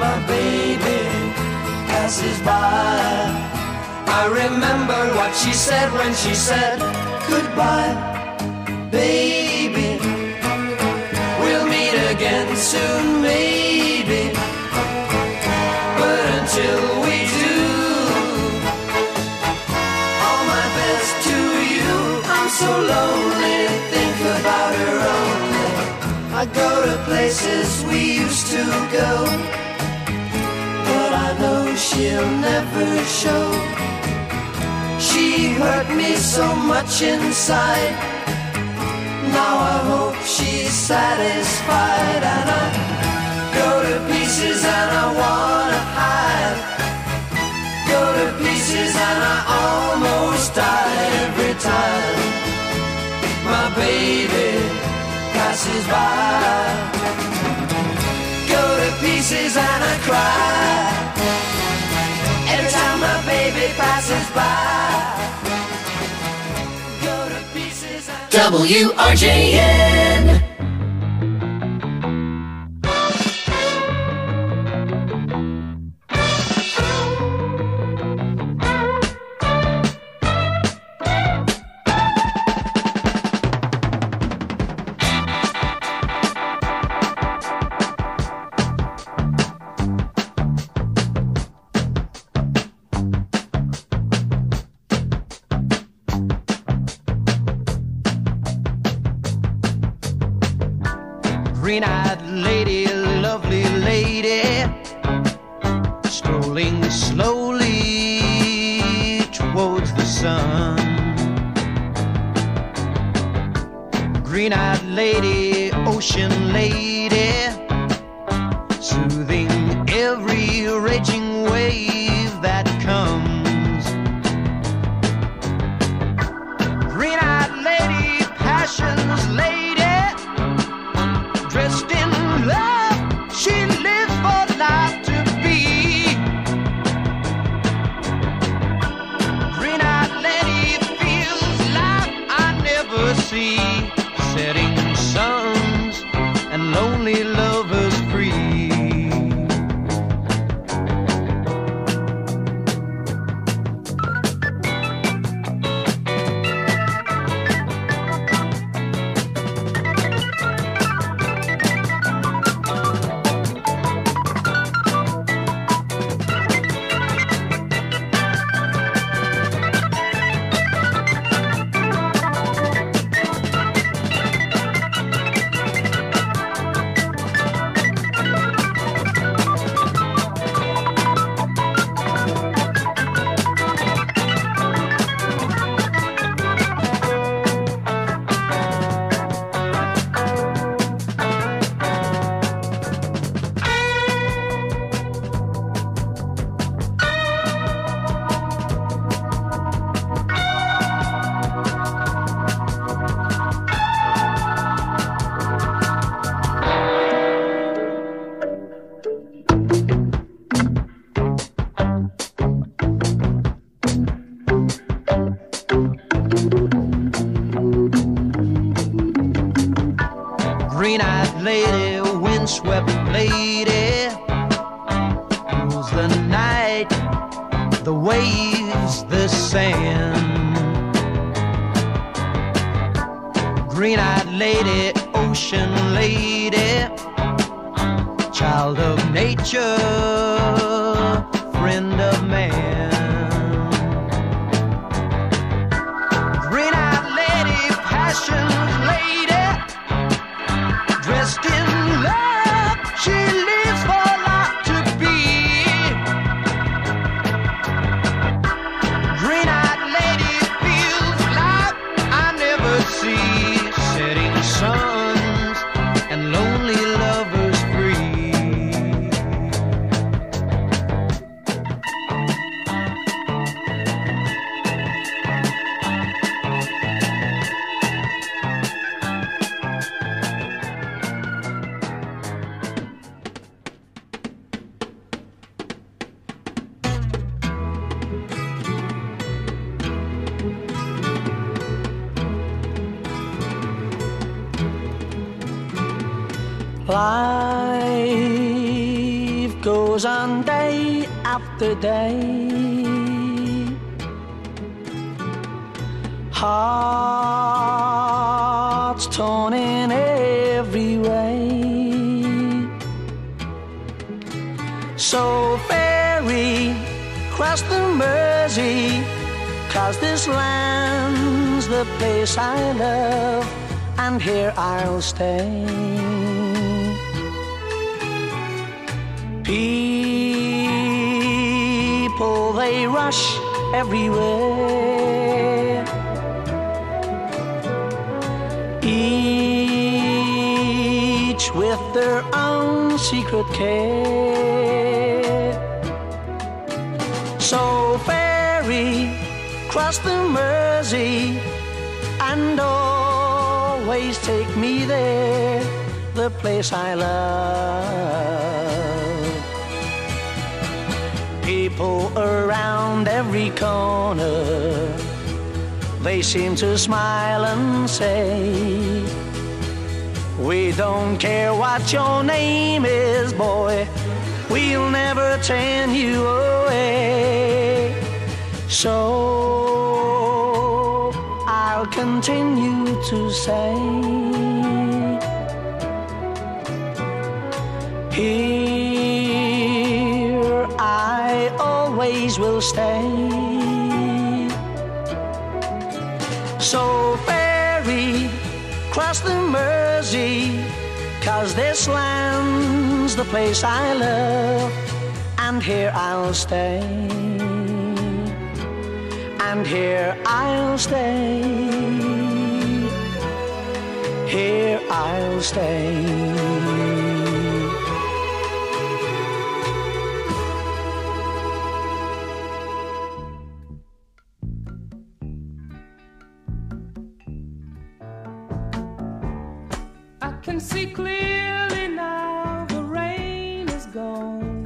my baby passes by. I remember what she said when she said goodbye. Baby, we'll meet again soon, maybe. But until we do, all my best to you. I'm so lonely, think about her only. I go to places we used to go, but I know she'll never show. She hurt me so much inside. Now I hope she's satisfied. And I go to pieces and I wanna hide. Go to pieces and I almost die every time my baby passes by. Go to pieces and I cry every time my baby passes by. Go to pieces and WRJN. Green-eyed lady, lovely lady, strolling slowly towards the sun. Green-eyed lady, ocean lady, soothing every raging wave that comes. Green-eyed lady, passion's lady, dressed in love, she lives for life to be. Green-eyed lady feels like I never see. Setting suns and lonely lovers free. Green-eyed lady, windswept lady, rules the night, the waves, the sand. Green-eyed lady, ocean lady, child of nature, friend of man. Green-eyed lady, passion's lady, dressed in love, she lives for life to be. Green-eyed lady feels life I never see. Setting suns and lonely lovers free. Life goes goes on day after day. Hearts torn in every way. So ferry cross the Mersey, 'cause this land's the place I love, and here I'll stay. People, they rush everywhere, each with their own secret care. So ferry cross the Mersey and always take me there, the place I love. People around every corner, they seem to smile and say, we don't care what your name is, boy, we'll never turn you away. So I'll continue to say, here I always will stay. So ferry cross the Mersey, 'cause this land's the place I love, and here I'll stay, and here I'll stay, here I'll stay. I can see clearly now, the rain is gone.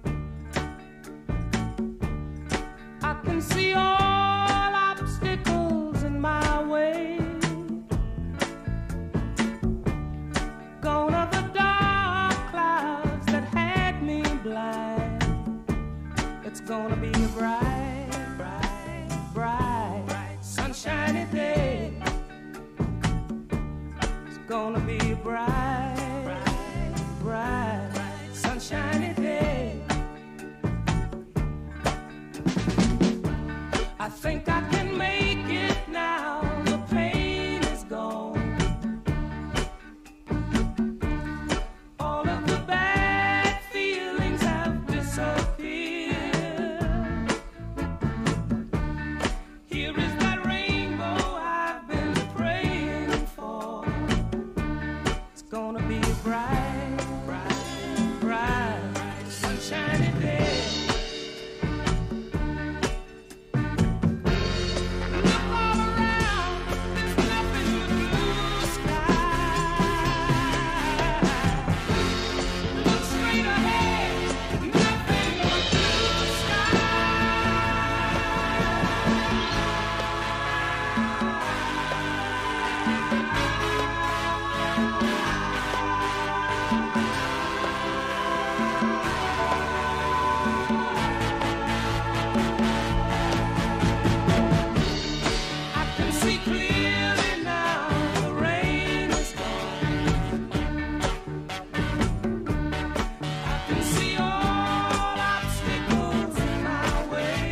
I can see all obstacles in my way. Gone are the dark clouds that had me blind. It's gonna be a bright, bright, bright, bright, sunshiny day. It's gonna be a bright, bright, bright, bright, sunshiny day. I think I can make it now, the pain is gone. All of the bad feelings have disappeared. Here is that rainbow I've been praying for. It's gonna be a bright, bright, bright, bright, sunshiny day. Look all around, there's nothing but blue sky. Look straight ahead, nothing but blue sky. I can see clearly now, the rain is gone. I can see all obstacles in my way.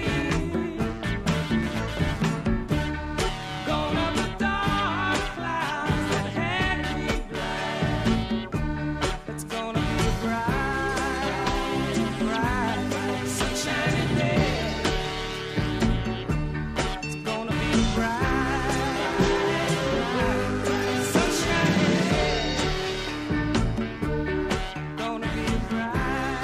Gone are the dark clouds that had me blind. It's gonna be a bright, bright, bright, sunshiny day. It's gonna be a bright, bright, bright, sunshiny day. Gonna be a bright.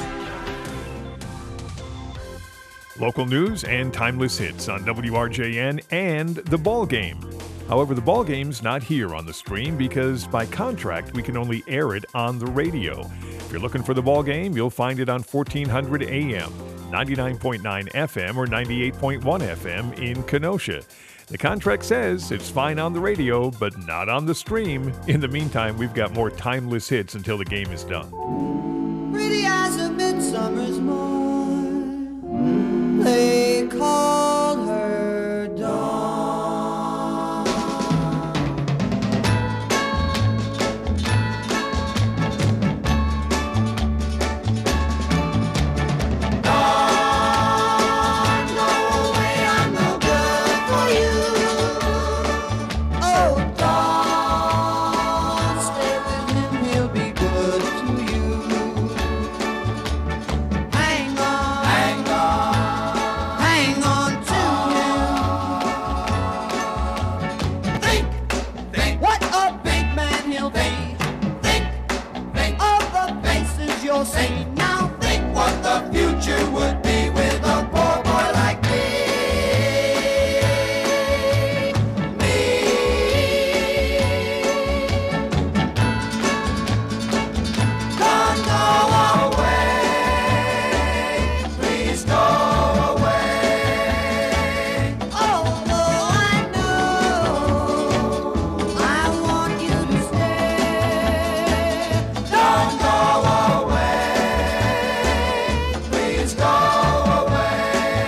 Local news and timeless hits on WRJN and The Ball Game. However, The Ball Game's not here on the stream because by contract we can only air it on the radio. If you're looking for The Ball Game, you'll find it on 1400 AM, 99.9 FM, or 98.1 FM in Kenosha. The contract says it's fine on the radio, but not on the stream. In the meantime, we've got more timeless hits until the game is done. Pretty eyes a bit summer's morn. They call her dawn. Dawn, go away, I'm no good for you. Oh, dawn, stay with him, he'll be good to you. Hang on, hang on to him. Think what a big man he'll be. Think of the faces you'll see. Now think what the future would be with a poor boy like me. Don't go away, please go away. Although I know I want you to stay. Don't go away, please go away.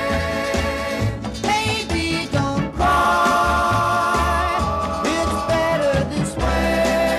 Baby, don't cry, it's better this way.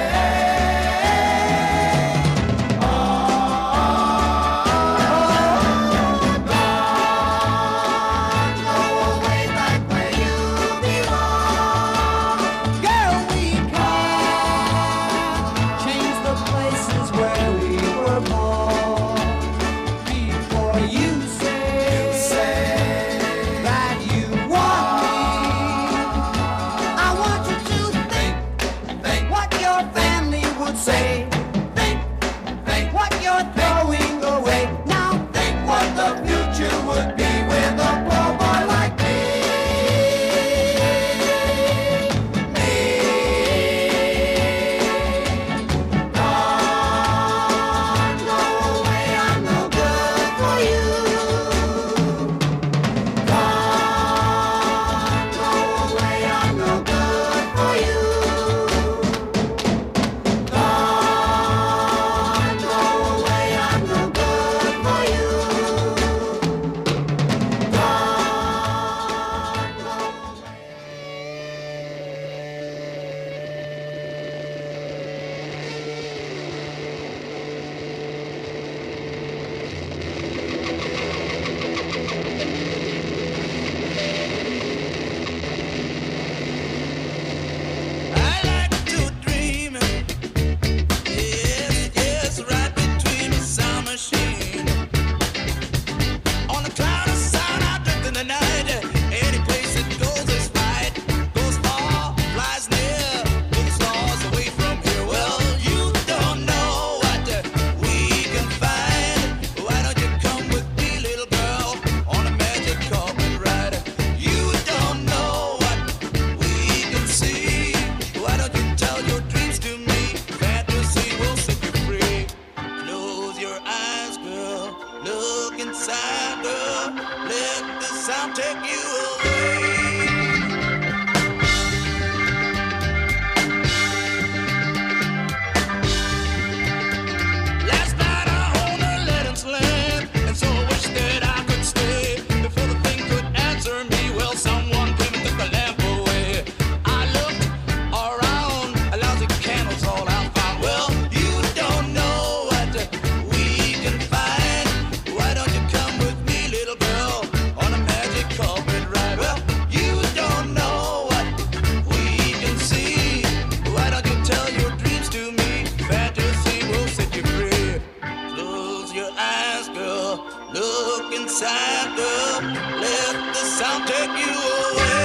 Go away back where you belong. Girl, we can't change the places where we were born. Before you say that you want me, I want you to think what your family would say. Think what you're throwing away. Now think what the future would be with a poor boy like me. Don't go away, I'm no good for you. Don't go away, I'm no good for you. Don't go away, I'm no good for you. I like to dream, yes, right between the sound machine. On a cloud of sound, I drift in the night. Any place it goes is right. Goes far, flies near, to the stars away from here. Well, you don't know what we can find. Why don't you come with me, little girl, on a magic carpet ride? You don't know what we can see. Why don't you tell your dreams to me? Fantasy will set you free. Close your eyes, girl. Look inside, girl. Let the sound take you away. Last night I owned a Letton's land, and so I wish that I could stay. Before the thing could answer me, well, someone came and took the lamp away. I looked around, lousy candles all I found. Well, you don't know what we can find. Why don't you come with me, little girl, on a magic carpet ride? Well, you don't know what we can see. Why don't you tell your dreams to me? Fantasy will set you free. Close your eyes, girl. Look inside, girl. Let the sound take you away.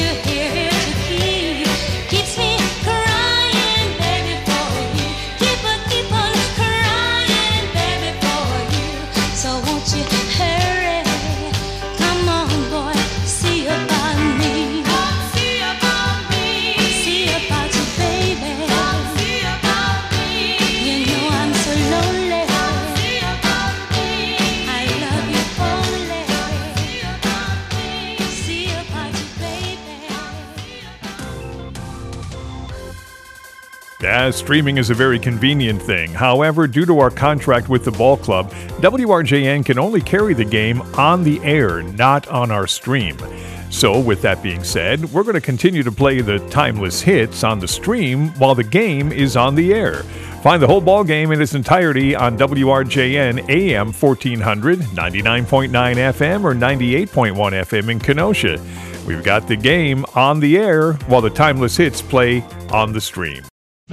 Streaming is a very convenient thing. However, due to our contract with the ball club, WRJN can only carry the game on the air, not on our stream. So, with that being said, we're going to continue to play the timeless hits on the stream while the game is on the air. Find the whole ball game in its entirety on WRJN AM 1400, 99.9 FM, or 98.1 FM in Kenosha. We've got the game on the air while the timeless hits play on the stream.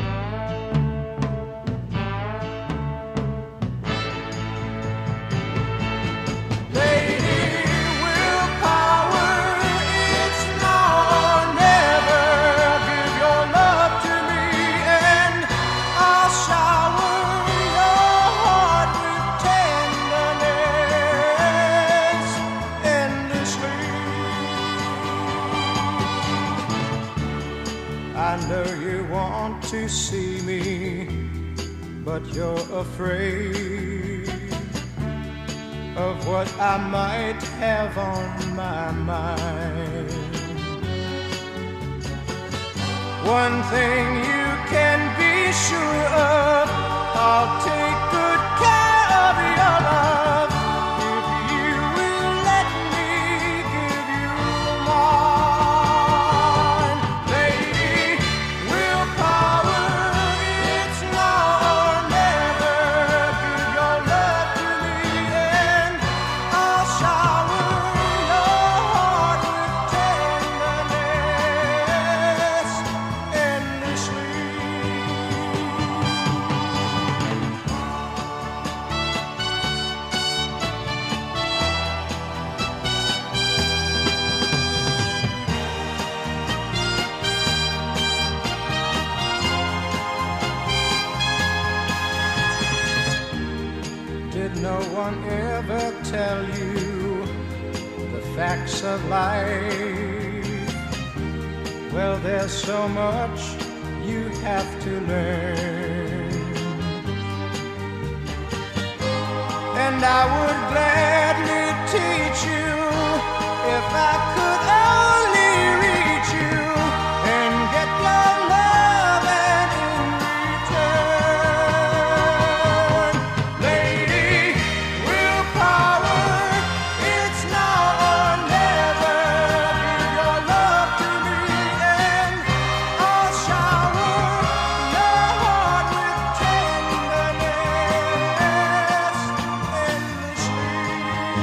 To see me, but you're afraid of what I might have on my mind. One thing you can be sure of, I'll take good care of your love if you will let me give you mine. Lady, willpower, it's now or never. Give your love to me and I'll shower your heart with tenderness endlessly. Did no one ever tell you the facts of life? Well, there's so much you have to learn, and I would gladly teach you if I could only reach you and get your love and in return. Lady, willpower, it's now or never. Give your love to me and I'll shower your heart with tenderness endlessly.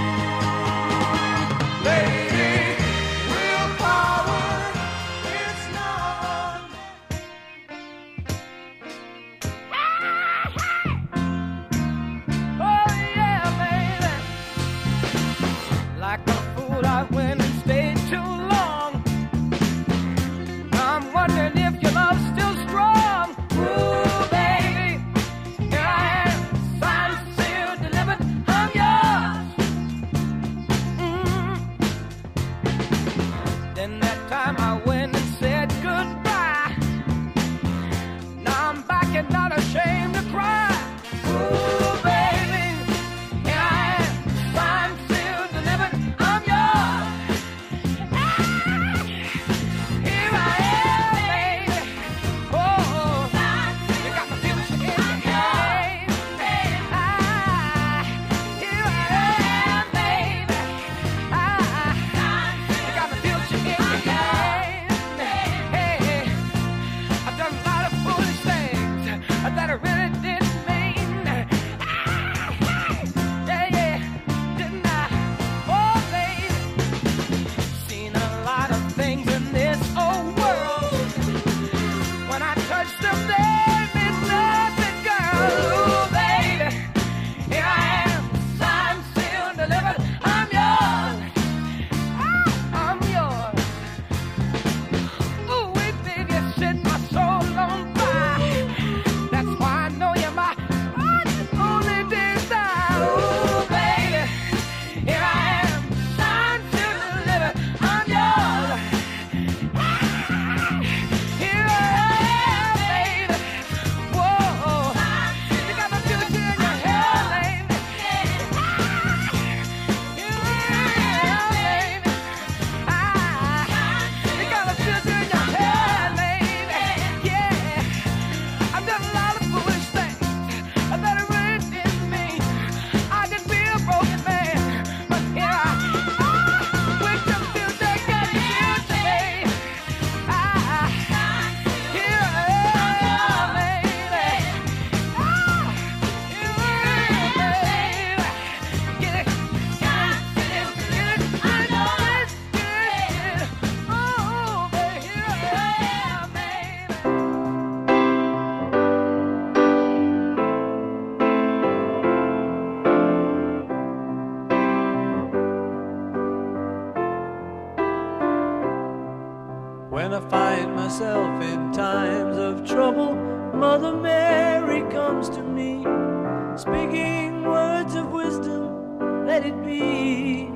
When I find myself in times of trouble, Mother Mary comes to me, speaking words of wisdom, let it be.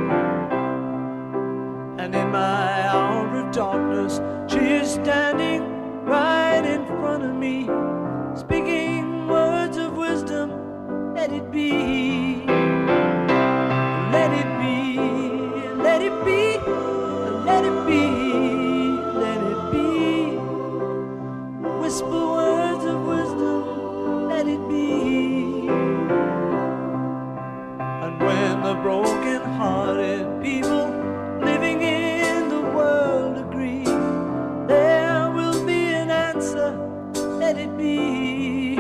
And in my hour of darkness, she is standing right in front of me, speaking words of wisdom, let it be. Let it be, let it be, let it be, let it be. Whisper words of wisdom, let it be. And when the broken-hearted people living in the world agree, there will be an answer, let it be.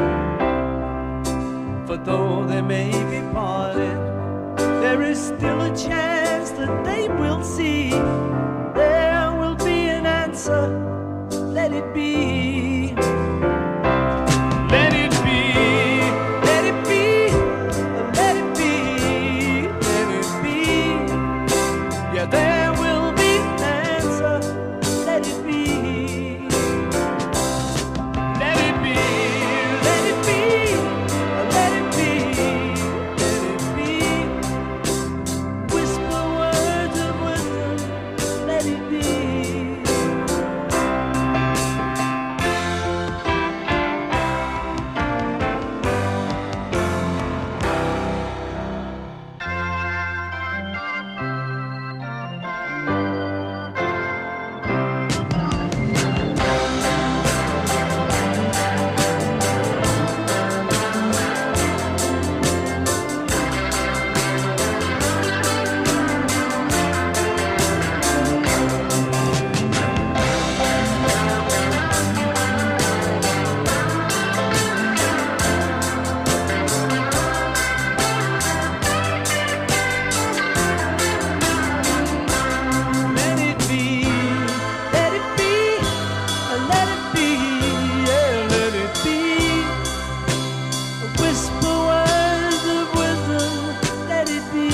For though they may be parted, there is still a chance that they will see. There will be an answer, let it be. Let it be, let it be, let it be, let it be. Yeah, there will be an answer, let it be. Let it be, let it be, let it be, let it be. Whisper words of wisdom, let it be. Let it be, let it be, let it be, yeah, let it be. Whisper words of wisdom, let it be.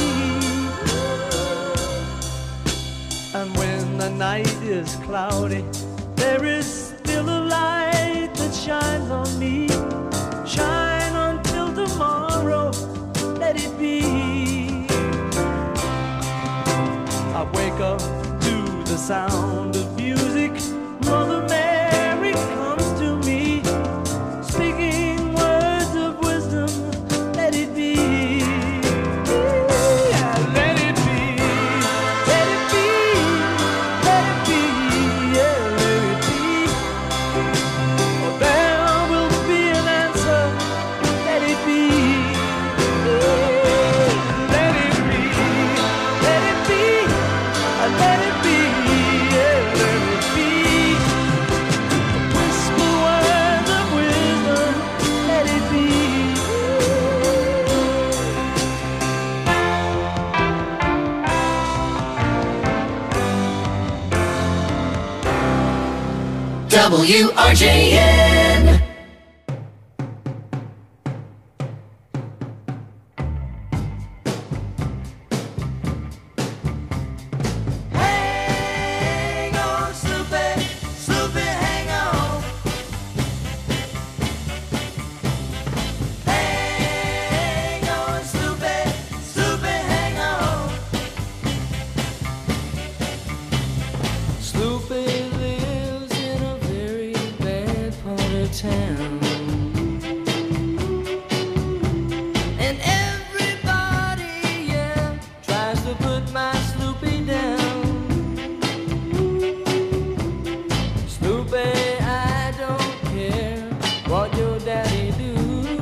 And when the night is cloudy, there is still a light that shines on me. Shine until tomorrow, let it be. I wake up to the sound of music. Mother Mary comes to me, speaking words of wisdom, let it be. Yeah, let it be, let it be, let it be, yeah, let it be. Oh, there will be an answer, let it be. Let it be, let it be, let it be, yeah, let it be. Whisper words of wisdom, let it be. WRJN. Hang on, Sloopy, Sloopy, hang on. Hang on, Sloopy, Sloopy, hang on. Sloopy lives in a very bad part of town. And everybody, yeah, tries to put my Sloopy down. Sloopy, I don't care what your daddy do.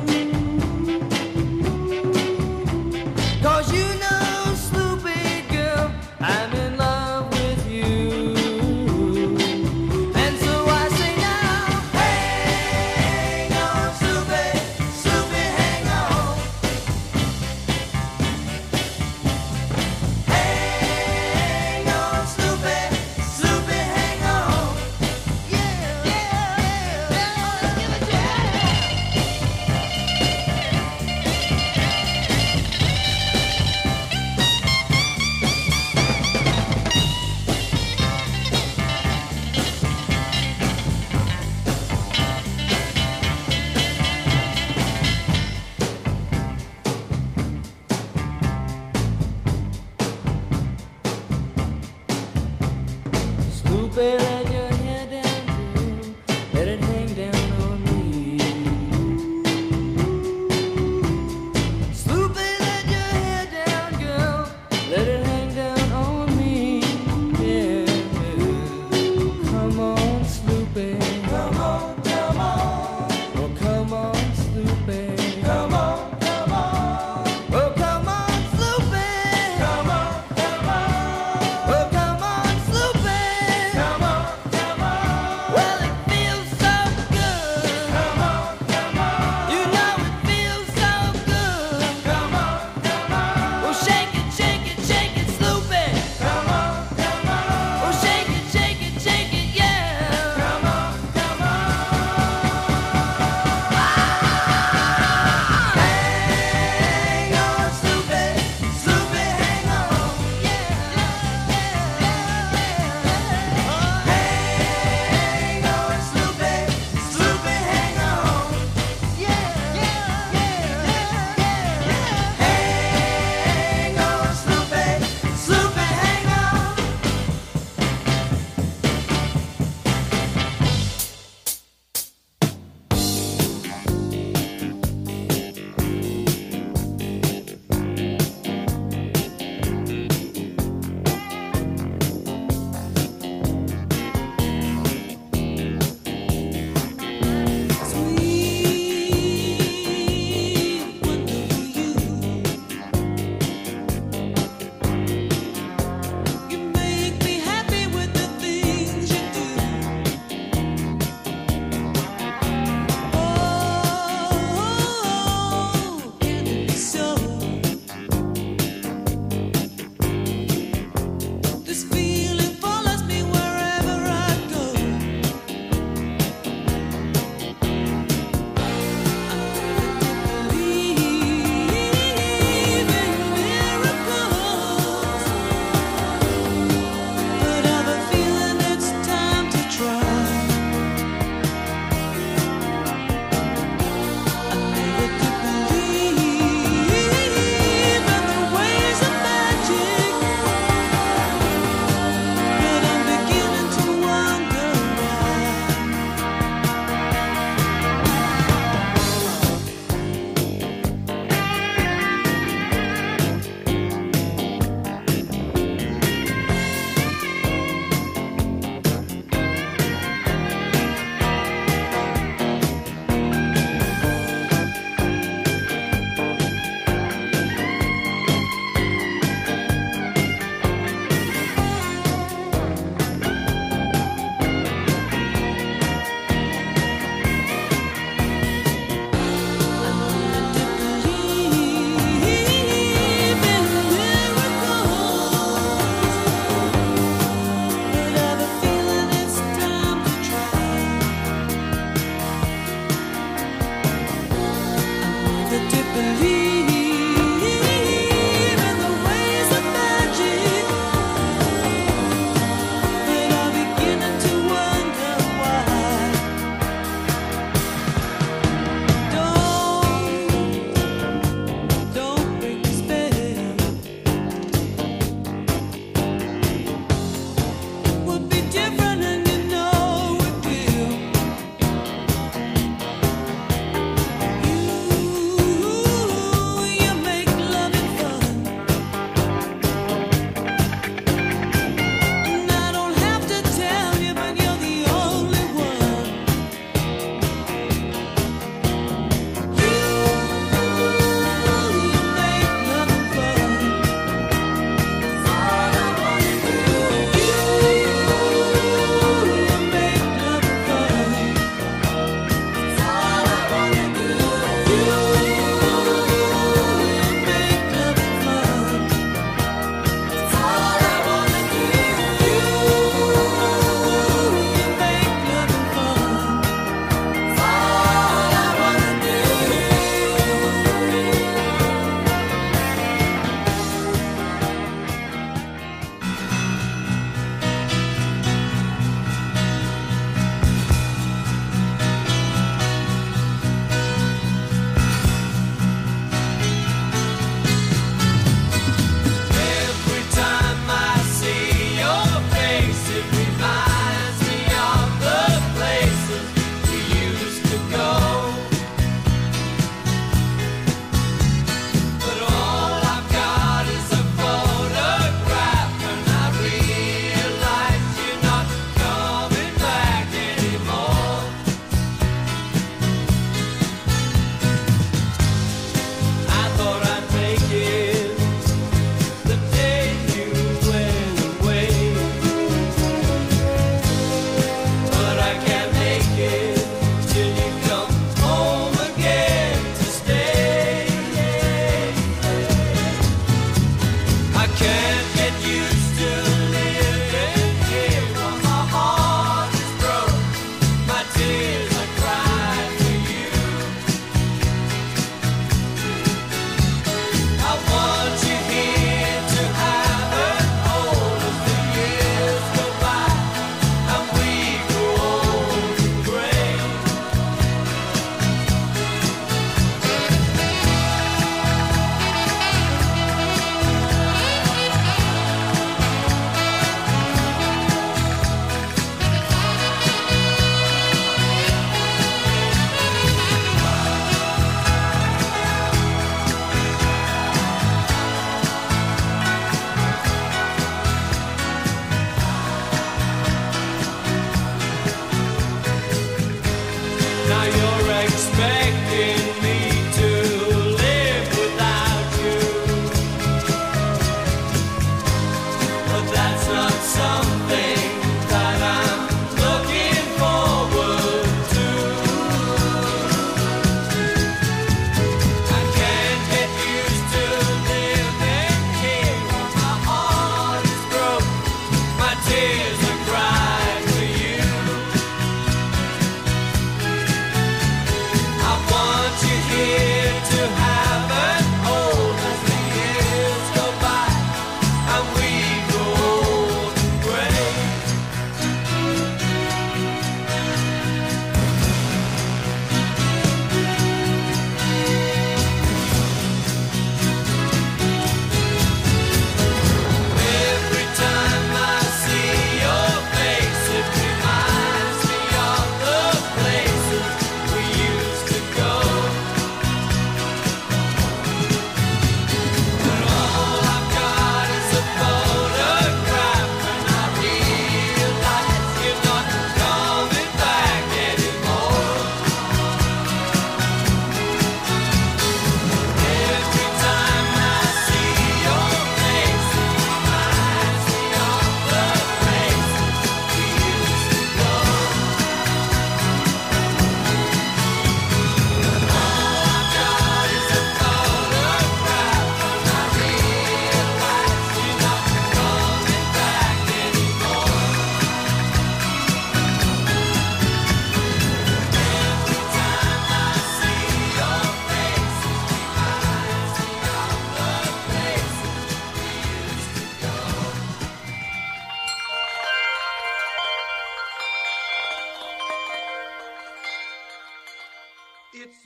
'Cause you know, Sloopy girl, I'm in love with you. And so I say now, hey, Come on, Sloopy. Come on, come on. Oh, come on, Sloopy. Come on, come on. Oh, come on, Sloopy. Come on, come on. Oh, come on, Sloopy. Come on, come on. Well, it feels so good. Come on, come on. You know it feels so good. Come on, come on. Oh, shake it, shake it, shake it, Sloopy. Come on, come on. Oh, shake it, shake it, shake it, yeah.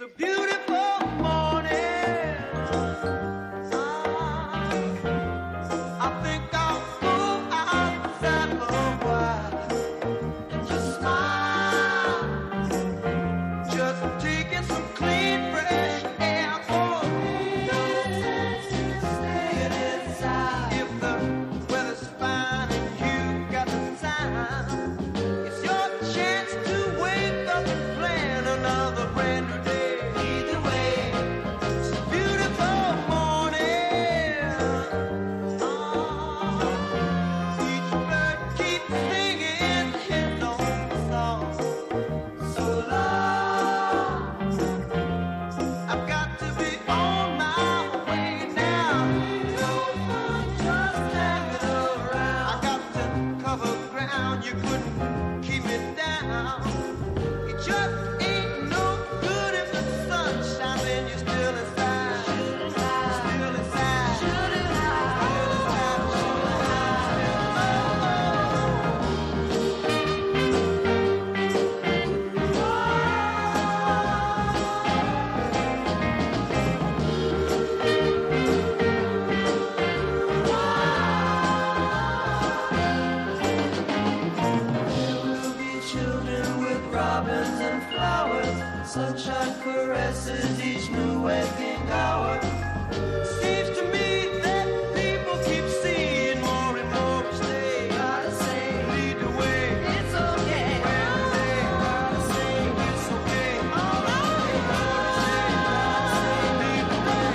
a beautiful morning. I think I'll go outside for a while and just smile. Just taking some clean, fresh air for me. Staying inside. If the weather's fine and you got the time, it's your chance to wake up and plan another brand new day. Either way, it's a beautiful morning. Each bird keeps singing his own song. So long, I've got to be on my way now. No fun just hanging around. I got to cover ground. You couldn't keep me down. It just ain't no good if the sun shines and you're still inside. Still inside. Still inside. Still We'll be children with robins and flowers. Sunshine caresses each new waking hour. Seems to me that people keep seeing more and more each day. Gotta say, lead the way. It's okay. Gotta say, it's okay. All right. Lead the way.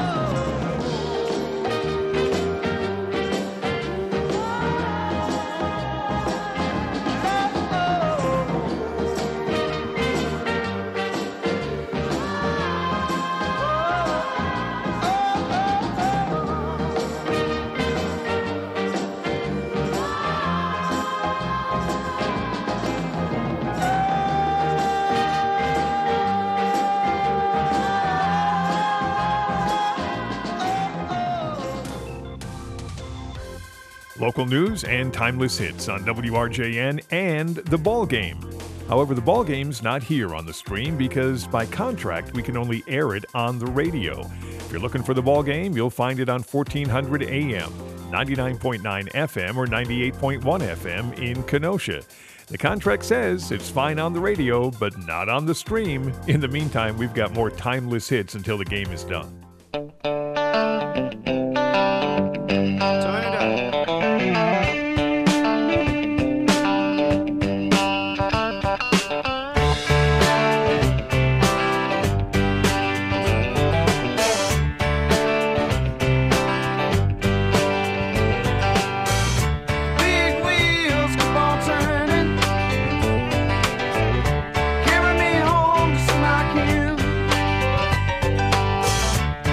Local news and timeless hits on WRJN and The Ball Game. However, The Ball Game's not here on the stream because by contract we can only air it on the radio. If you're looking for The Ball Game, you'll find it on 1400 AM, 99.9 FM, or 98.1 FM in Kenosha. The contract says it's fine on the radio, but not on the stream. In the meantime, we've got more timeless hits until the game is done. Turn it up. Big wheels keep on turning, carry me home just like you.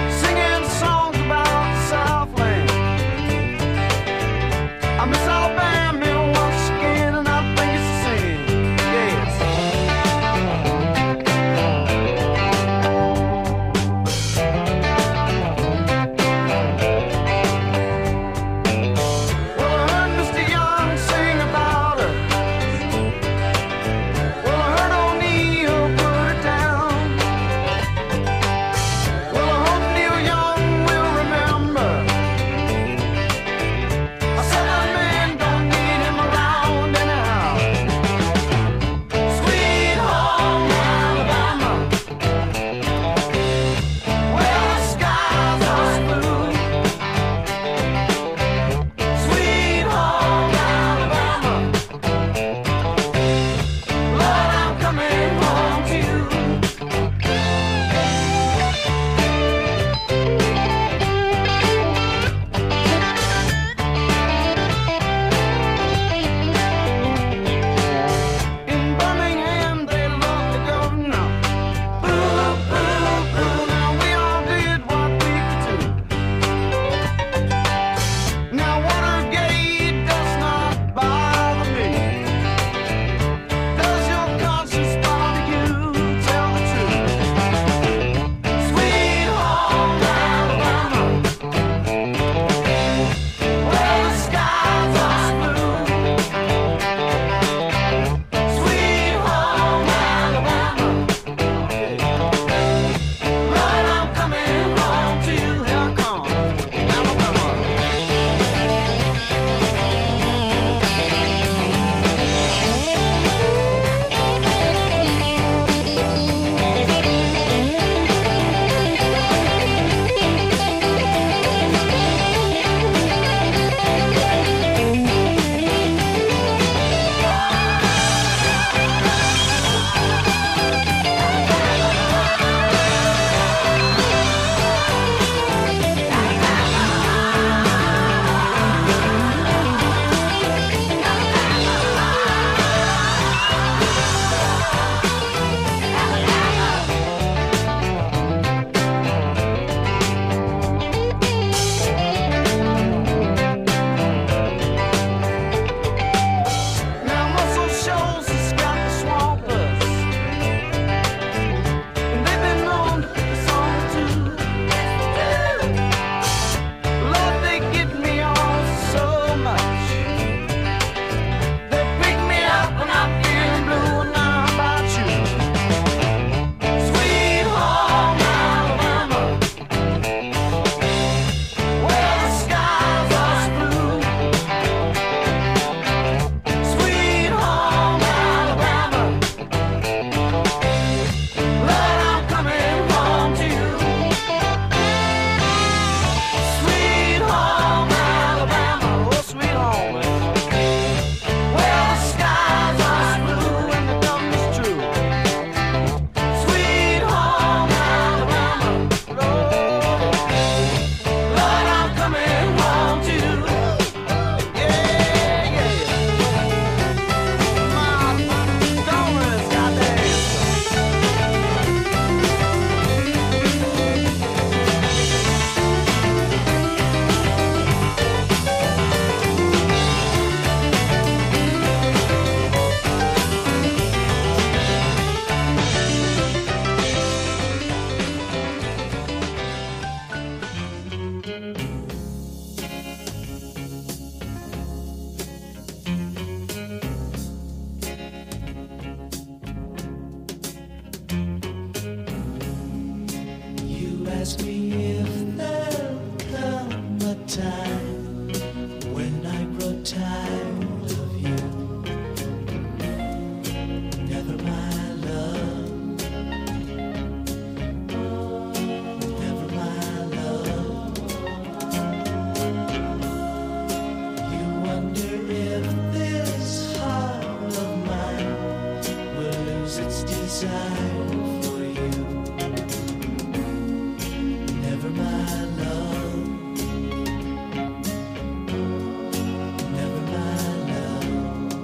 ask me if there'll come a time when I grow tired of you. Never my love, never my love. You wonder if this heart of mine will lose its desire for you. Never my love, never my love.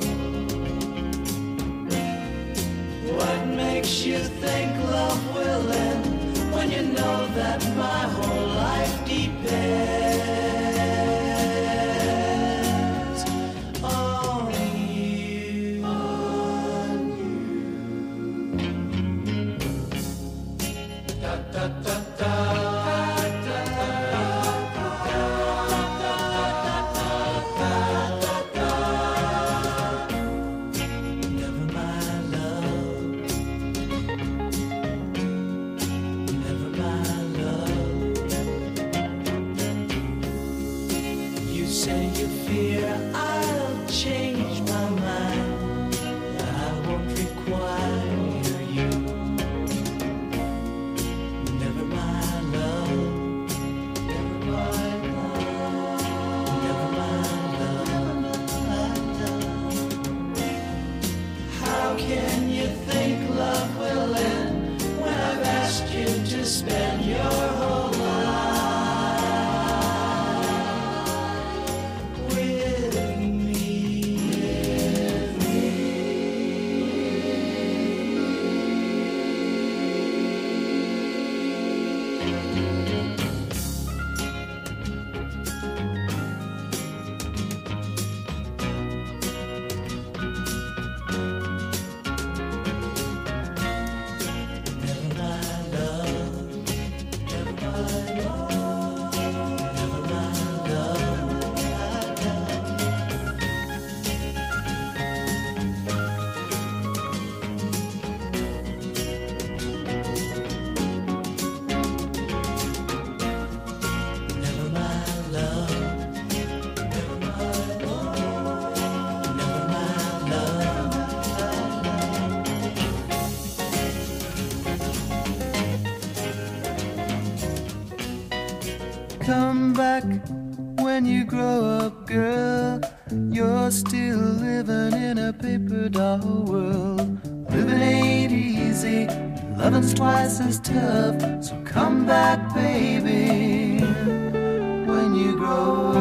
What makes you think love will end when you know that my whole life depends on you? Da, da, da, da. Never my love, never my love. You say you fear I'll change my mind, that I won't require you. Never my love, never my love, never my love. How can you think love will end when I've asked you to spend your whole life with me? Never my love, never my love, never my love. Never my love, never my love, never my love. Come back when you grow up, girl. You're still living in a paper doll world. Living ain't easy, loving's twice as tough. So come back, baby, when you grow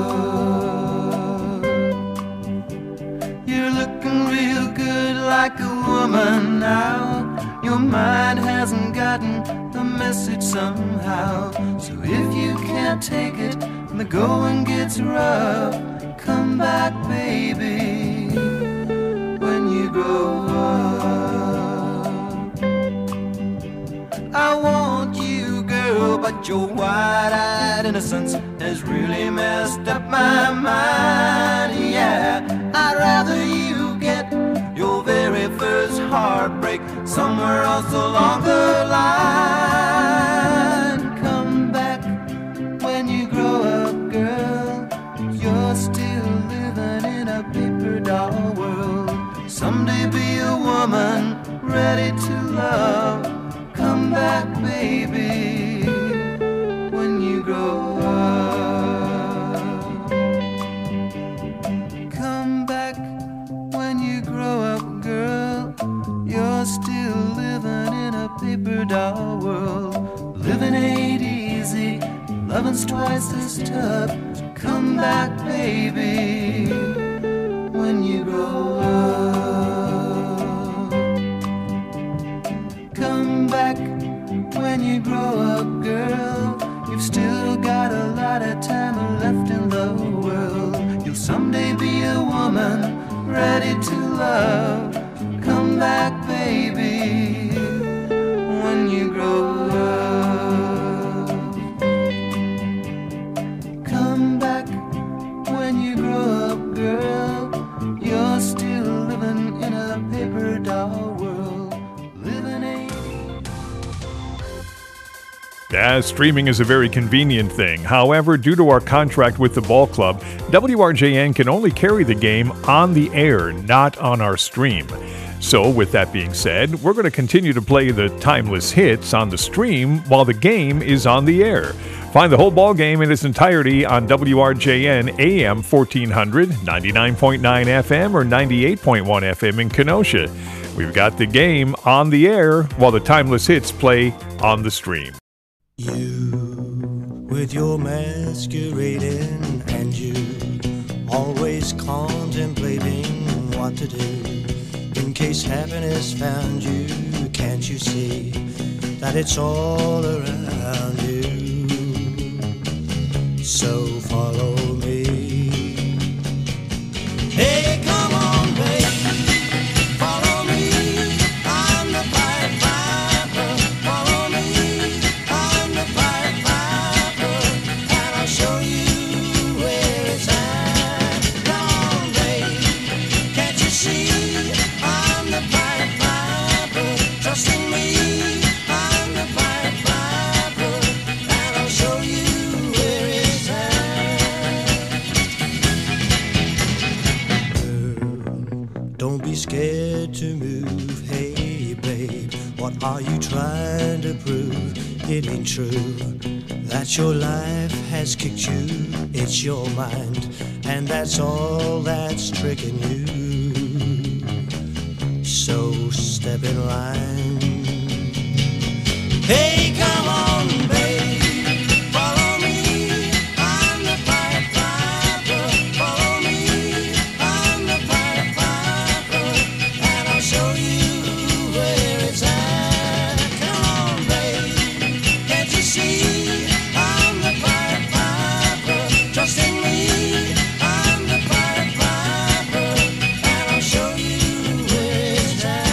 up. You're looking real good like a woman now. Your mind hasn't gotten the message somehow. So if you can't take it and the going gets rough, come back, baby, when you grow up. I want you, girl, but your wide-eyed innocence has really messed up my mind. Yeah, I'd rather you get your very first heartbreak somewhere else along the line. Come back when you grow up, girl. You're still living in a paper doll world. Someday be a woman ready to love. Come back, baby, when you grow up. Come back when you grow up, girl. You're still living in a paper doll world. Living ain't easy, loving's twice as tough. Come back, baby, when you grow up. Come back when you grow up, girl. You've still got a lot of time left in the world. You'll someday be a woman ready to love. Come back, baby, when you grow up. Come back when you grow up, girl. You're still living in a paper doll world. Living ain't Yeah, streaming is a very convenient thing. However, due to our contract with the ball club, WRJN can only carry the game on the air, not on our stream. So, with that being said, we're going to continue to play the timeless hits on the stream while the game is on the air. Find the whole ball game in its entirety on WRJN AM 1400, 99.9 FM, or 98.1 FM in Kenosha. We've got the game on the air while the timeless hits play on the stream. You, with your masquerading, and you, always contemplating what to do. In case happiness found you, can't you see that it's all around you? So follow me. Hey, come on, baby. Follow me. I'm the Pied Piper. Follow me. I'm the Pied Piper. And I'll show you where it's at. Come on, baby. Can't you see? I'm the Pied Piper. Trust in me. I'm the Pied Piper. And I'll show you. Don't be scared to move, hey babe. What are you trying to prove? It ain't true that your life has kicked you. It's your mind, and that's all that's tricking you. So step in line. Hey, come on, babe. Follow me. I'm the Pied Piper. Follow me. I'm the Pied Piper. And I'll show you where it's at. Come on, babe. Can't you see? I'm the Pied Piper. Trust in me. I'm the Pied Piper. And I'll show you where it's at.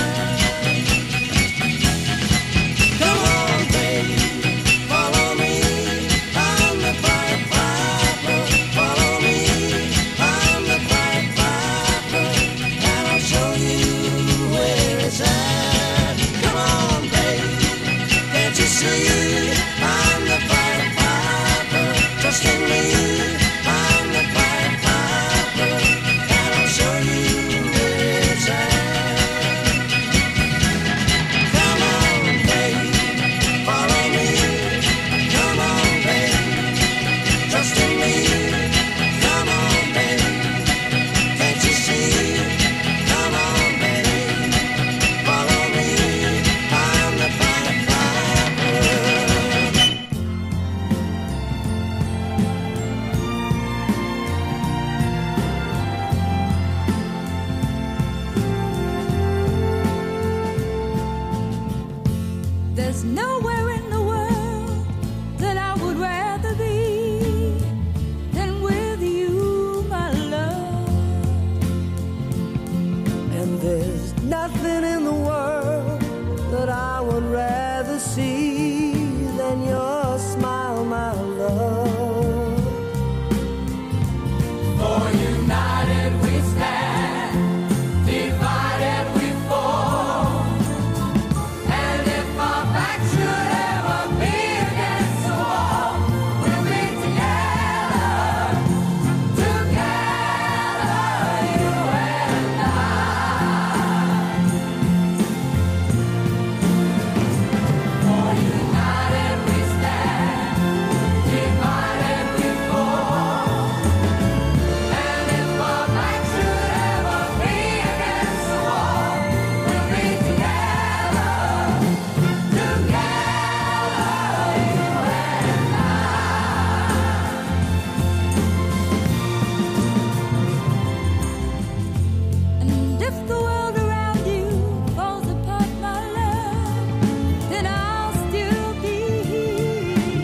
Come on, babe. Follow me. I'm the Pied Piper. Follow me. I'm the Pied Piper. And I'll show you where it's at. Come on, babe. Can't you see? I'm the Pied Piper. Trust in me. I'm the Pied Piper. And I'll show you where it's at. Come on, babe. Follow me. Come on, babe. Trust in me. Come on, babe. Can't you see? Come on, babe. Follow me. I'm the Pied Piper. There's nowhere in the world that I would rather be than with you, my love. And there's nothing in the world that I would rather see than your smile, my love. For united we stand, divided we fall. And if our back should ever be against the wall, we'll be together, together, you and I. For united we stand, divided we fall. And if our back should ever be against the wall, we'll be together, together, you and I. And if the world around you falls apart, my love, then I'll still be here.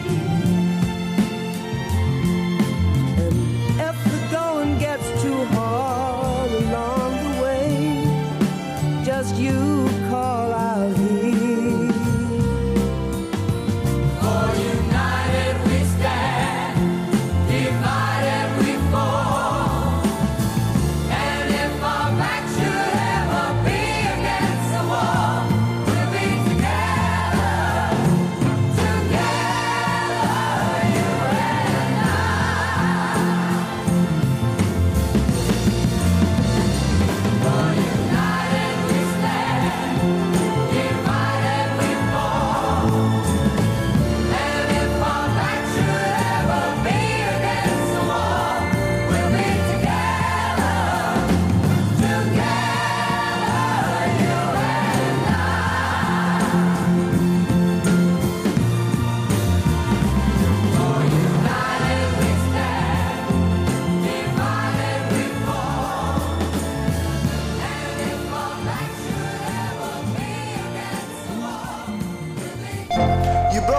And if the going gets too hard along the way, just you call out here. For united we stand, divided we fall. And if our back should ever be against the wall, we'll be together, together,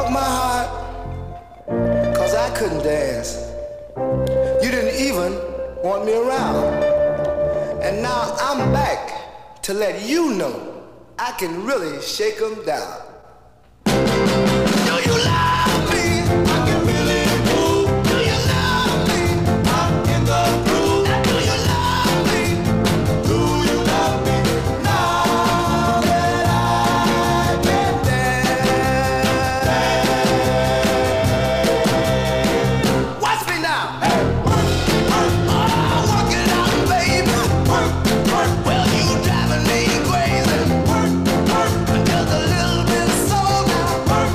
broke my heart, 'cause I couldn't dance. You didn't even want me around. And now I'm back to let you know I can really shake 'em down. Do you love me? I can really move. Do you love me? I'm in the groove. Do you love me? Do you love me? Now that I can dance. Watch me now. Hey, work, work, oh, work it out, baby. Work, work. Well, you driving me crazy. Work, work, just a little bit slow now. Work.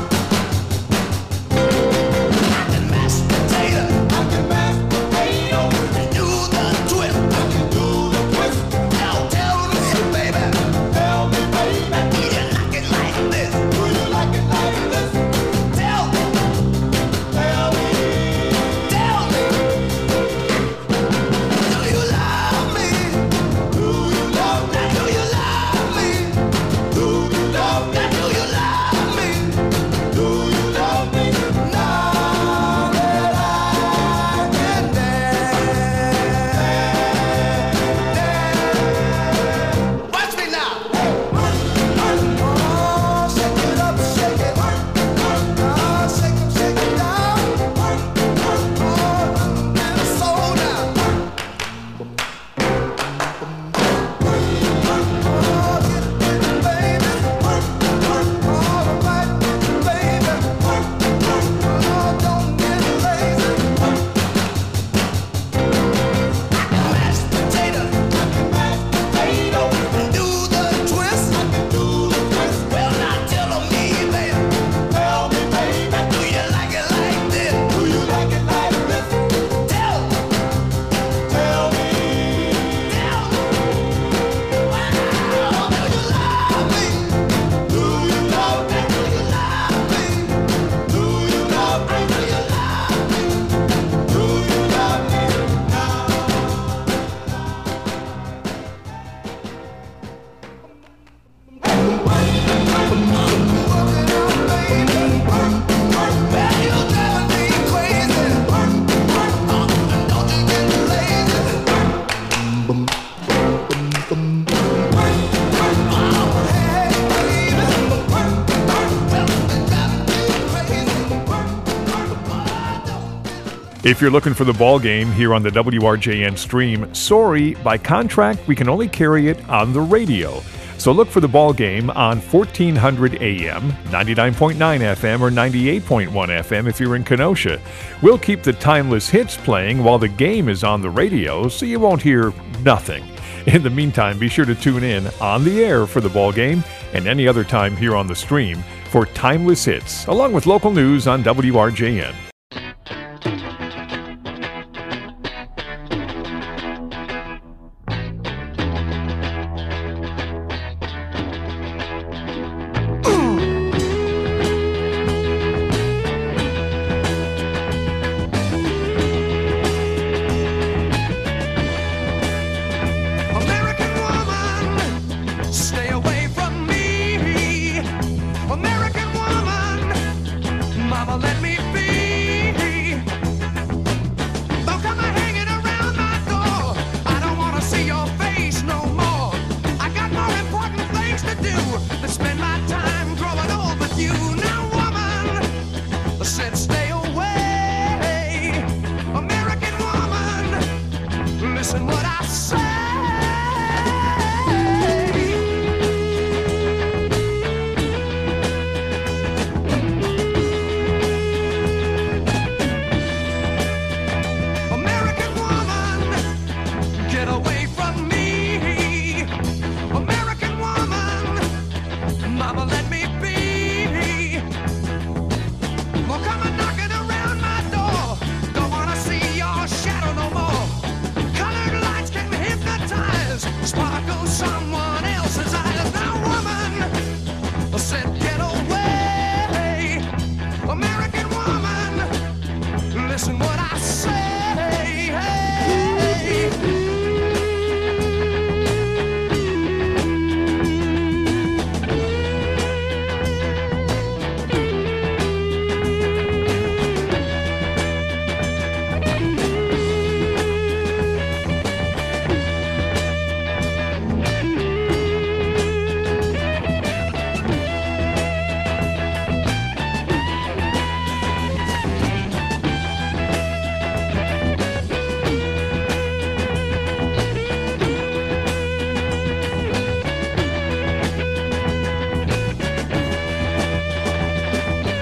I can mash potato. I can mash potato. And do the twist. I can do the twist. Now tell me, baby. Tell me, baby. Do you like it like this? Do you like it like this? Tell me. Tell me. Tell me. Do you love me? Do you love me? Do you love me? Do you love me? Do you love me? Do you love me? Now that I can dance. Watch me now. Oh, shake it up, shake it. Oh, shake it down. Oh, and slow down. Oh, get it, baby. All right, baby. Oh, don't get lazy. I can mash potato. I can mash potato. And do the twist. I can do the twist. Well, now tell me, baby. Tell me, baby. Do you like it like this? Do you like it like this? Tell me. Tell me. Tell me. Wow. Do you love me? Do you love me? Do you love me? Do you love me? Do you love me? Do you love me now? If you're looking for the ball game here on the WRJN stream, sorry, by contract, we can only carry it on the radio. So look for the ball game on 1400 AM, 99.9 FM, or 98.1 FM if you're in Kenosha. We'll keep the timeless hits playing while the game is on the radio, so you won't hear nothing. In the meantime, be sure to tune in on the air for the ball game and any other time here on the stream for timeless hits, along with local news on WRJN. American woman, stay away from me. American woman, mama, let me be. Don't come hanging around my door. I don't want to see your face no more. I got more important things to do than spend my time growing old with you. Now, woman, I said stay away. American woman, listen what I say. American woman, get away from me. American woman, mama, let